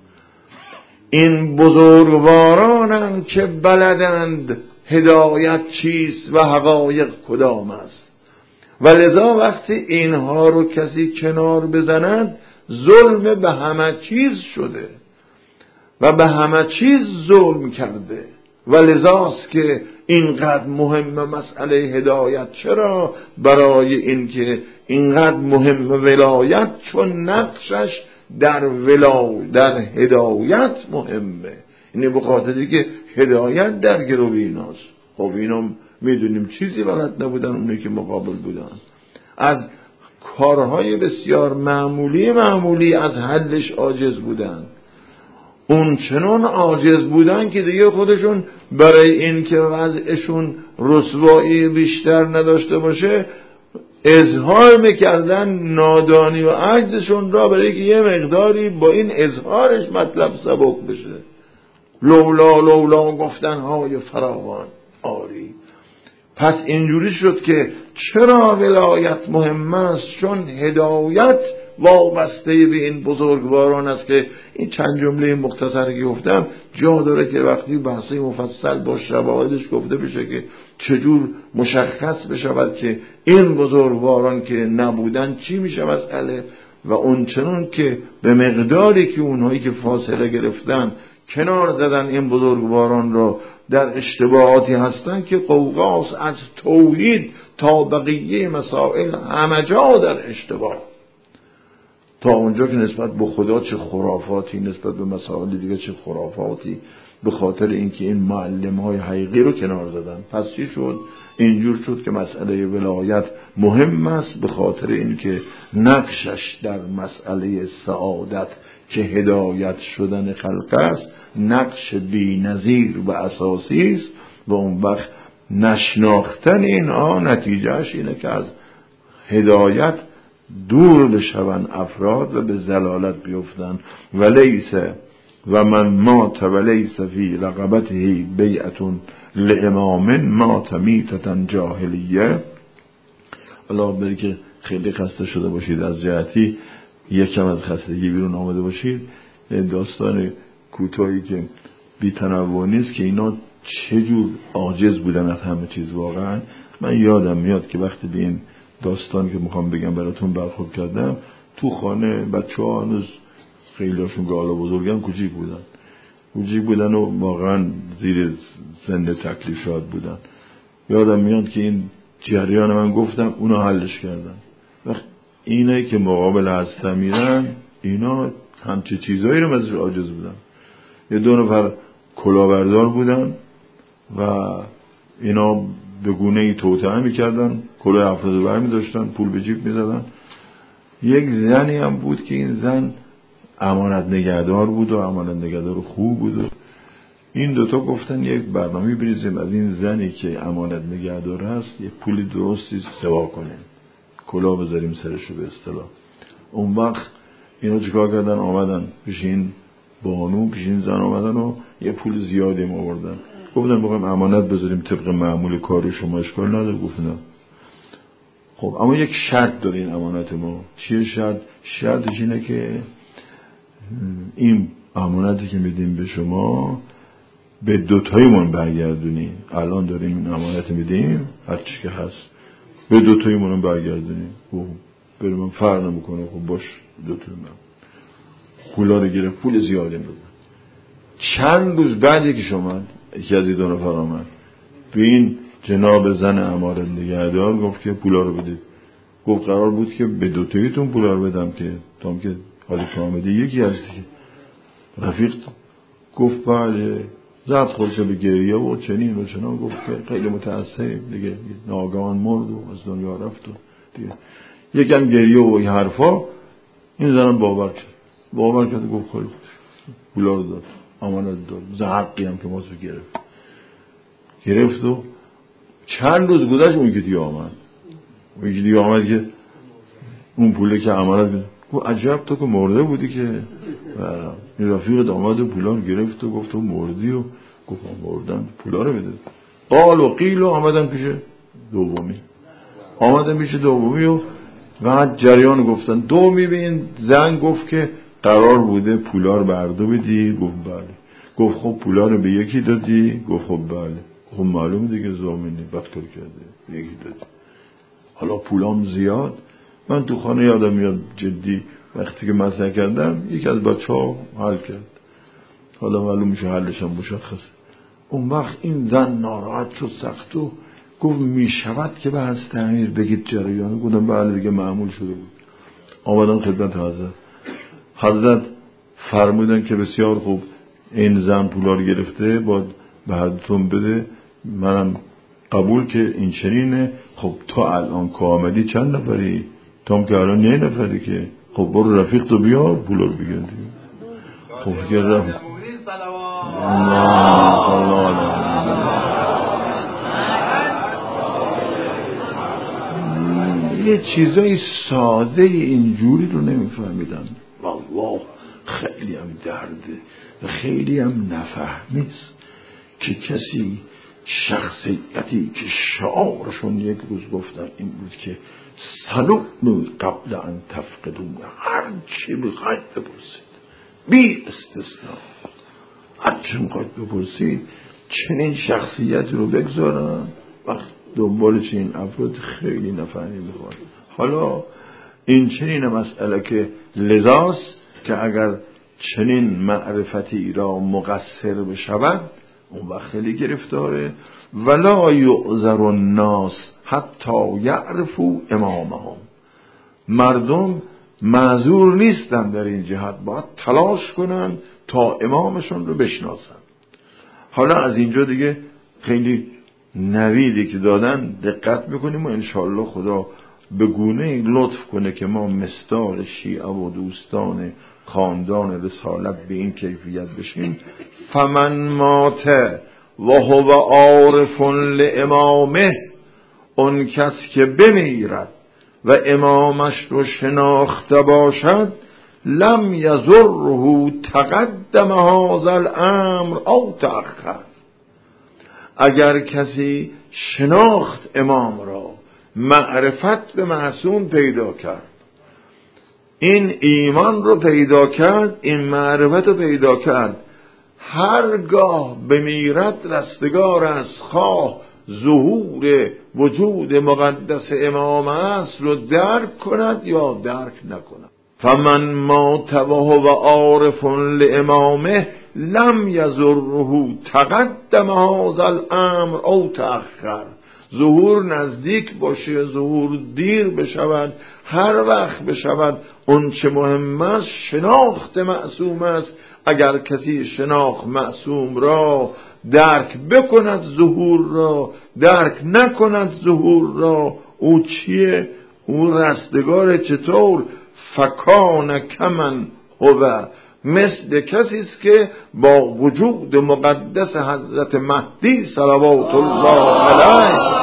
این بزرگوارانند که بلدند هدایت چیست و حقایق کدام است، و لذا وقتی اینها رو کسی کنار بزند ظلم به همه چیز شده و به همه چیز ظلم کرده. و لذاست که اینقدر مهم مسئله هدایت. چرا؟ برای اینکه اینقدر مهم ولایت، چون نقشش در ولا در هدایت مهمه. اینه به خاطری که هدایت در گروه ایناست. خب اینا میدونیم چیزی بلد نبودن، اونی که مقابل بودن از کارهای بسیار معمولی معمولی از حلش عاجز بودن. اون چنان عاجز بودن که دیگه خودشون برای این که وضعشون رسوایی بیشتر نداشته باشه اظهار میکردن نادانی و عجزشون را، برای که یه مقداری با این اظهارش مطلب سبک بشه. لولا لولا گفتنهای فراوان آری. پس اینجوری شد که چرا ولایت مهم است؟ چون هدایت وابسته به این بزرگواران است که این چند جمله مختصر که گفتم جا داره که وقتی بحثی مفصل با شواهدش گفته بشه که چجور مشخص بشود که این بزرگواران که نبودن چی میشه مسئله. و اون چنون که به مقداری که اونهایی که فاصله گرفتن کنار زدن این بزرگواران را در اشتباهاتی هستن که قوقاس از توحید تا بقیه مسائل همه جا در اشتباه، تا اونجا که نسبت به خدا چه خرافاتی، نسبت به مسائل دیگه چه خرافاتی، به خاطر اینکه این معلم های حقیقی رو کنار زدن. پس چی شد؟ اینجور شد که مسئله ولایت مهم است، به خاطر اینکه نقشش در مسئله سعادت که هدایت شدن خلق است نقش بی‌نظیر و اساسی است. و اون وقت نشناختن اینها نتیجهش اینه که از هدایت دور بشون افراد و به ضلالت بیفتن. ولیس و من مات ولیس فی رقبته بیعتون لامام مات میتة جاهلیه. الله بری که خیلی خسته شده باشید از جهتی یکم از خستگی بیرون آمده باشید. داستان کوتاهی که بی تنوع نیست که اینا چجور عاجز بودن از همه چیز. واقعا من یادم میاد که وقتی به این داستان که میخوام بگم براتون برخورد کردم، تو خانه بچه ها هنوز خیلی هاشون که حالا بزرگم کوچیک بودن کوچیک بودن و واقعا زیر سن تکلیف شاد بودن. یادم میاد که این جریان من گفتم اونا حلش کردن. وقت اینایی که مقابل هستن میرن اینا همچه چیزایی رو ازش عاجز بودن. یه دو نفر کلاهبردار بودن و اینا به گونه ای توطئه میکردن، کلاه افراد بر میداشتن، پول به جیب میزدن. یک زنی هم بود که این زن امانت نگهدار بود و امانت نگهدار خوب بود و این دوتا گفتن یک برنامه بریزیم از این زنی که امانت نگهدار هست یه پولی درستی سوا کنیم، کلاه بذاریم سرشو به اصطلاح. اون وقت اینا چیکار کردن؟ آمدن پیش این بانو، پیش این زن آمدن و یه پول زیادی آوردن. گفتم بخوایم امانت بذاریم طبق معمول کار شما اشکال نداره. گفت نه. خب اما یک شرط داره این امانت ما. چیه شرط؟ شرطش اینه که این امانتی که میدیم به شما به دوتاییمون برگردونیم. الان داریم این امانت میدیم هر چی که هست به دوتاییمون برگردونیم. خب برای من فرق نمیکنه. خب باش دوتایی من پولا رو گرفت، پول زیادی رو. چند روز بعدی که شما یکی از ایدان فرامد به این جناب زن امارت نگهدار گفت که پولا رو بدید. گفت قرار بود که به دوتاییتون پولا رو بدم که تام که حالی که آمده یکی هستی که رفیق. گفت بله. زد خودش به گریه و چنین و چنان. گفت که خیلی متاسف دیگه، ناگهان مرد و از دنیا رفت و دیگه یکم گریه و این حرفا. این زنم باور کرد. باور کرد گفت خیلی پولا رو داد، امانت داد، زحقی هم که ما تو گرفت گرفت و چند روز گذشت اون که دیگه آمد. اون که دیگه آمد که اون پوله که امانت بده. گفت عجب تو که مرده بودی که. این رفیق آمد و پولا رو گرفت و گفت تو مردی و گفت مردم پولا رو بده. قال و قیل و آمدن پیش دومی. آمدن پیش دومی و بعد جریان گفتن. دومی به این زن گفت که قرار بوده پولا رو برده بدی. گفت بله. گفت خب پولا رو به یکی دادی؟ گفت خب بله. خب معلومه دیگه زامنی بدکار کرده به یکی دادی. حالا پولام زیاد. من تو خانه یادم میاد جدی وقتی که مطرح کردم یکی از بچه ها حل کرد. حالا معلوم میشه حلش هم مشخصه. اون وقت این زن ناراحت شد سخت و گفت میشود که به از تعمیر بگید جریان. گفتم بله دیگه معمول شده بود. آمدن خدمت حضرت. حضرت فرمودن که بسیار خوب این زن پولا رو گرفته باید به حضرتون بده. منم قبول که این چنینه. خب تو الان که آمدی چند نفری؟ تام که الان یه نفری که. خب برو رفیق تو بیار پولا رو بگردی. خب که رفیق یه چیزای ساده اینجوری رو نمیفهمیدم. والله خیلی هم درده و خیلی هم نفهمیست که کسی شخصیتی که شعارشون یک روز گفتن این بود که سلوم قبل ان تفقدون، هر چی بخواید بپرسید بی استثناء، هر چی بخواید بپرسید. چنین شخصیتی رو بگذارن وقت دنبال چنین افراد خیلی نفهمی میخواد. حالا این چنین مسئله که لذاست که اگر چنین معرفتی را مقصر بشود اون وقت خیلی گرفتاره. ولا یعذر الناس حتی یعرفوا امامهم، مردم معذور نیستن در این جهت، باید تلاش کنن تا امامشون رو بشناسن. حالا از اینجا دیگه خیلی نویدی که دادن دقت میکنیم و انشاءالله خدا به گونه لطف کنه که ما مستار شیعه و دوستان خاندان رسالت به این کیفیت بشیم. فمن مات و هو عارف لامامه، اون کس که بمیرد و امامش رو شناخته باشد، لم یضره تقدم هذا الامر او تأخر. اگر کسی شناخت امام را، معرفت به معصوم پیدا کرد، این ایمان رو پیدا کرد، این معرفت رو پیدا کرد، هرگاه بمیرد رستگار است، خواه ظهور وجود مقدس امام است رو درک کند یا درک نکند. فمن مات و هو عارف لامامه لم یضره تقدم هذا الامر او تأخر. ظهور نزدیک باشه، ظهور دیر بشود، هر وقت بشود، اون چه مهم است شناخت معصوم است. اگر کسی شناخت معصوم را درک بکند، ظهور را درک نکند، ظهور را، او چیه؟ او رستگار. چطور؟ فکان کمن هو، مثل کسی است که با وجود مقدس حضرت مهدی صلوات الله علیه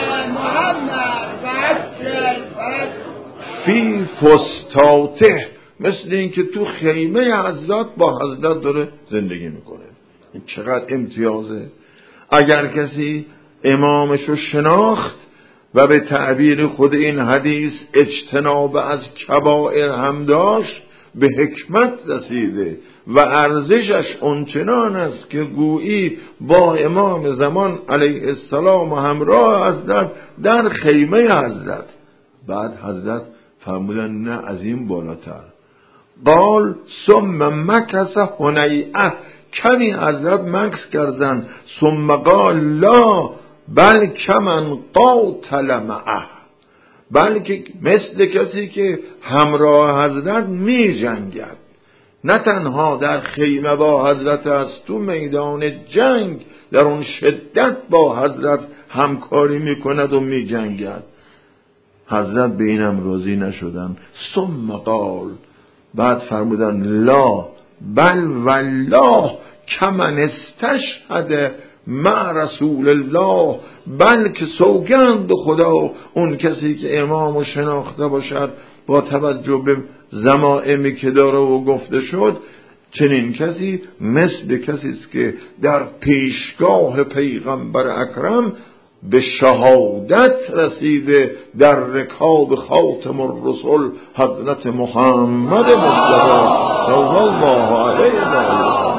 فی فستاته مثل این که تو خیمه حضرت با حضرت داره زندگی میکنه. این چقدر امتیازه. اگر کسی امامشو شناخت و به تعبیر خود این حدیث اجتناب از کبائر هم داشت، به حکمت رسیده و ارزشش اونچنان است که گویی با امام زمان علیه السلام و همراه حضرت در خیمه حضرت. بعد حضرت فرمودن نه از این بالاتر. قال ثم مکث هنیئه، کمی حضرت مکث کردن. ثم قال لا بل کمن قاتل معه، بلکه مثل کسی که همراه حضرت می جنگد. نه تنها در خیمه با حضرت است، تو میدان جنگ در اون شدت با حضرت همکاری می کند و می جنگد. حضرت به اینم راضی نشدن. ثم قال، بعد فرمودن لا بل والله کمن استشهد مع رسول الله، بلکه سوگند خدا اون کسی که امامو شناخته باشد با توجه به ضمائمی که داره و گفته شد، چنین کسی مثل کسی است که در پیشگاه پیغمبر اکرم به شهادت رسیده در رکاب خاتم الرسل حضرت محمد مصطفی صلی الله علیه و آله.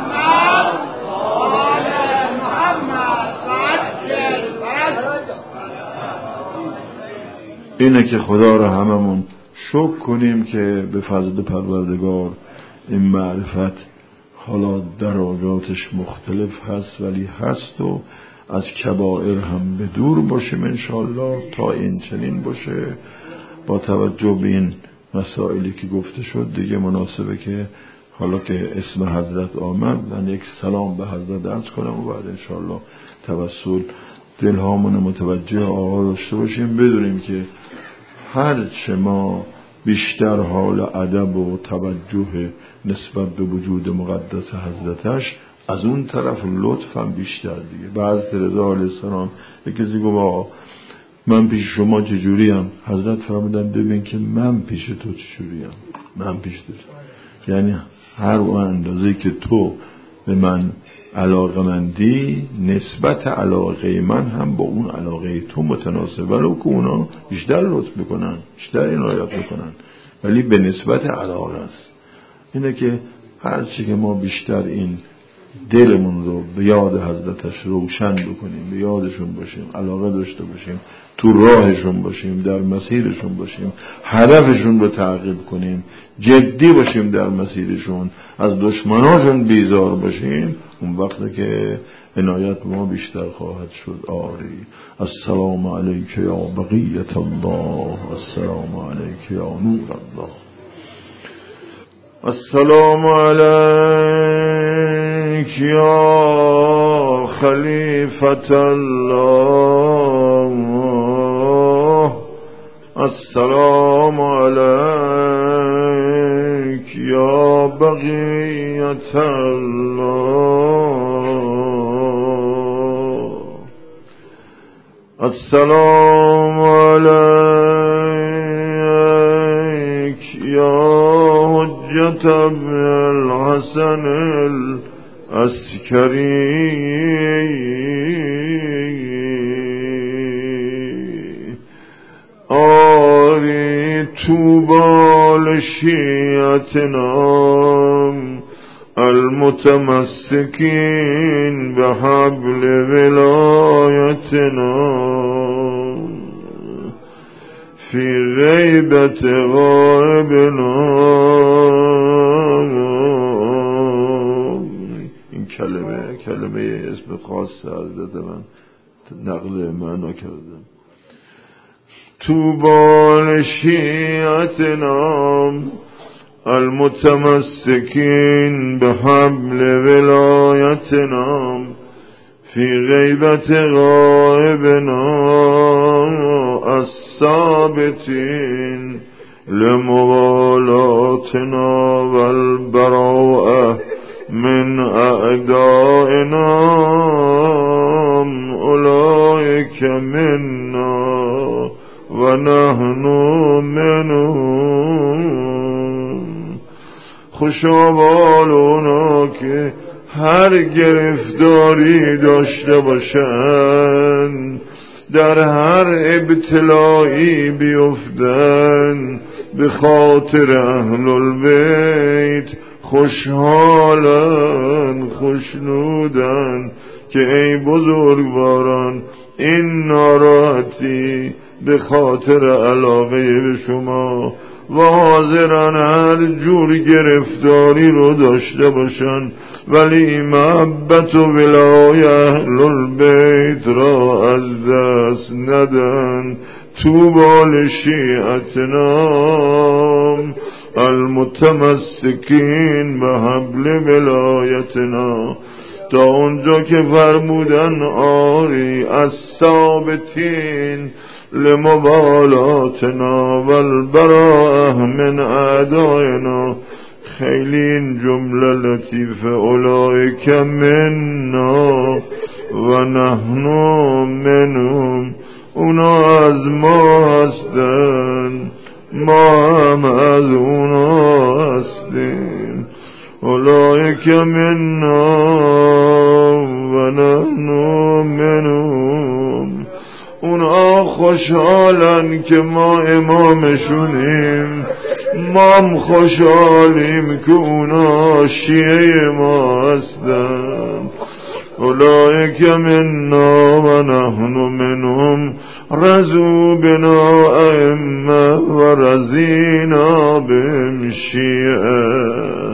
اینه که خدا را هممون شکر کنیم که به فضل پروردگار این معرفت حالا درجاتش مختلف هست ولی هست و از کبائر هم به دور باشیم انشالله تا این چنین باشه. با توجه به این مسائلی که گفته شد دیگه مناسبه که حالا که اسم حضرت آمد من یک سلام به حضرت عرض کنم و بعد انشالله توسل دلهامون متوجه آقا داشته باشیم. بدونیم که هرچه ما بیشتر حال ادب و توجه نسبت به وجود مقدس حضرتش، از اون طرف لطف هم بیشتر دیگه. بعض رضا علیه السلام یک کسی گفت آقا من پیش شما چجوریم؟ حضرت فرمودن ببین که من پیش تو چجوریم، من پیش تو، یعنی هر اندازه که تو به من علاقه مندی نسبت علاقه من هم با اون علاقه تو متناسب، ولو که اونا بیشتر لطف میکنن بیشتر عنایت میکنن ولی به نسبت علاقه است. اینه که هرچی که ما بیشتر این دلمون رو به یاد حضرتش روشن بکنیم، به یادشون باشیم، علاقه داشته باشیم، تو راهشون باشیم، در مسیرشون باشیم، هدفشون رو تعقیب کنیم، جدی باشیم در مسیرشون، از دشمناشون بیزار باشیم، اون وقت که عنایت ما بیشتر خواهد شد. آری السلام علیک یا بقیت الله، السلام علیک یا نور الله، السلام علیک یا خلیفة الله، السلام علیک یا بقیت الله، السلام علیک یا حجت ابن الحسن العسکری، آری طوبی لشیعتنا المتمسکین بحبل ولایتنا فی غیبت غائبنا. این کلمه کلمه اسم خاص حضرت من نقل معنا کردم. طوبی لشیعتنا المتمسکین بحبل ولایتنا فی غیبت غائبنا الثابتین لموالاتنا والبراء من اعدائنا اولئک منا و نحن منهم. خوشا بال اونا که هر گرفتاری داشته باشن، در هر ابتلایی بیفتن، به خاطر اهل البیت خوشحالن خوشنودن که ای بزرگواران این ناراحتی به خاطر علاقه به شما و حاضرن هر جور گرفتاری رو داشته باشن، ولی محبت و ولای اهل البیت را از دست ندن. طوبی لشیعتنا المتمسکین به حبل ولایتنا، تا اونجا که فرمودن آری از ثابتین لمبالاتنا والبراء من اعدائنا. خیلی این جمله لطیفه، اولئک منا و نحن منهم، اونا از ما هستن ما هم از اونا هستیم. اولئک منا و نحن منهم، اونا خوشحالن که ما امامشونیم، ما هم خوشحالیم که اونا شیعه ما هستن. اولئک منا و نحن منهم رضوا بنا ائمه و رضینا بهم شیعه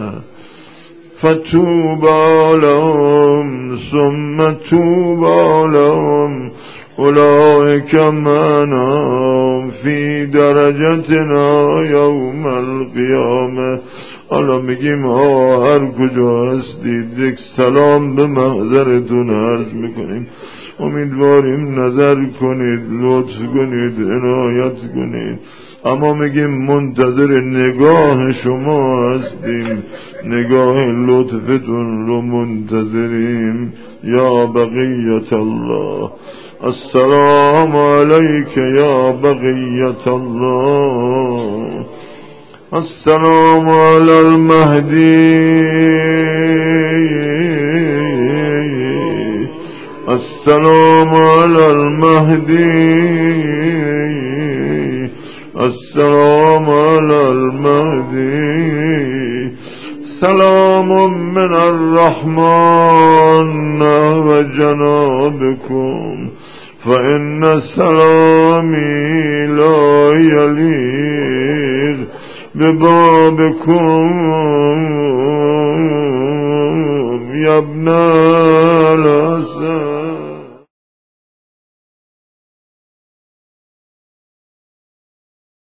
فتوبی لهم ثم توبی لهم اولئک معنا فی درجتنا یوم القیامه. حالا میگیم آه هر کجا هستید یک سلام به محضرتون عرض میکنیم، امیدواریم نظر کنید، لطف کنید، عنایت کنید، اما میگیم منتظر نگاه شما هستیم، نگاه لطفتون رو منتظریم. یا بقیت الله، السلام علیک یا بقیت الله، السلام علی المهدی، السلام علی المهدی، السلام علی المهدی. سلام من الرحمن و جنابکم فإن سلامی لا یلیق ببابکم یا ابن